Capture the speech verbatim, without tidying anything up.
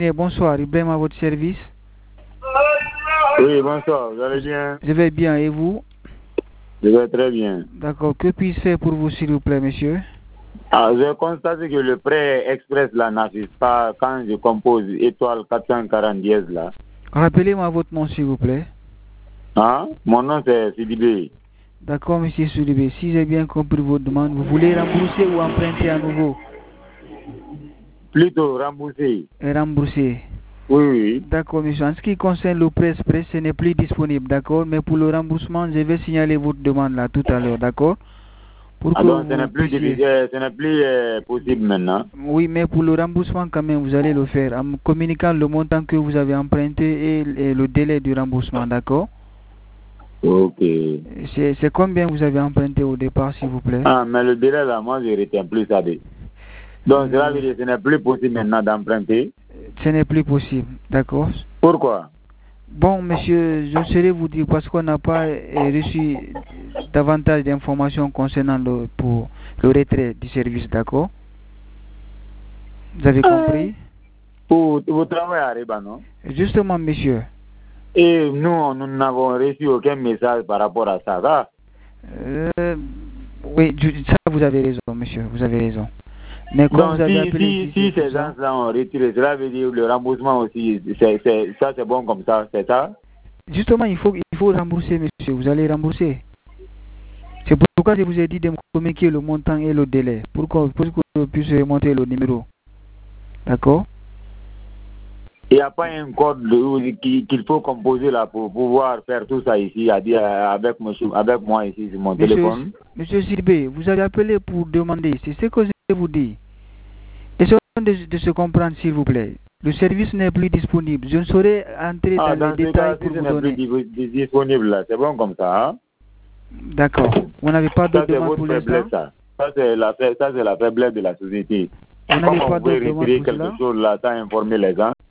bonsoir, Ibrahim à votre service. Oui, bonsoir, vous allez bien? Je vais bien, et vous? Je vais très bien. D'accord, que puis-je faire pour vous, s'il vous plaît, monsieur? Ah, je constate que le prêt express là n'affiche pas quand je compose étoile quatre cent quarante dièse là. Rappelez-moi votre nom, s'il vous plaît. Ah, mon nom c'est Sidibé. D'accord, monsieur Soudibé. Si j'ai bien compris votre demande, vous voulez rembourser ou emprunter à nouveau? Plutôt remboursé. Et rembourser. Oui, oui. D'accord, monsieur. En ce qui concerne le prêt express, ce n'est plus disponible, d'accord? Mais pour le remboursement, je vais signaler votre demande là tout à l'heure, d'accord? Pour Ah, que donc ce vous n'est plus, puissiez... difficile, ce n'est plus euh, possible maintenant. Oui, mais pour le remboursement, quand même, vous allez le faire en me communiquant le montant que vous avez emprunté et, et le délai du remboursement, d'accord? Ok. C'est combien vous avez emprunté au départ, s'il vous plaît? Ah, mais le délai là, moi je ne retiens plus ça. Donc euh, cela veut dire que ce n'est plus possible maintenant d'emprunter. Ce n'est plus possible, d'accord? Pourquoi? Bon, monsieur, je saurais vous dire parce qu'on n'a pas reçu davantage d'informations concernant le, pour le retrait du service, d'accord? Vous avez compris? Vous, vous travaillez à Riba, non? Justement, monsieur. Et nous, nous n'avons reçu aucun message par rapport à ça. ça. Euh, oui, ça vous avez raison, monsieur, vous avez raison. Mais comme Donc, vous avez si, appelé si, si ces gens-là ont retiré, cela veut dire le remboursement aussi, c'est, c'est, ça c'est bon comme ça, c'est ça? Justement, il faut, il faut rembourser, monsieur, vous allez rembourser. C'est pourquoi je vous ai dit de me communiquer le montant et le délai, pour que, pour que je puisse remonter le numéro. D'accord? Il n'y a pas un code qu'il faut composer là pour pouvoir faire tout ça ici, à dire avec, avec moi ici sur mon monsieur, téléphone. Monsieur Sirbé, vous avez appelé pour demander, c'est ce que je vous dis. Essayons de, de se comprendre, s'il vous plaît. Le service n'est plus disponible. Je ne saurais entrer ah, dans, dans les détails cas, pour si vous ce donner. Plus disponible là, c'est bon comme ça, hein? D'accord. Vous n'avez pas de demande pour l'instant? Ça, ça c'est la, ça, la faiblesse de la société. Vous n'avez Comment pas vous pouvez de demande retirer pour quelque cela? chose là sans informer les gens?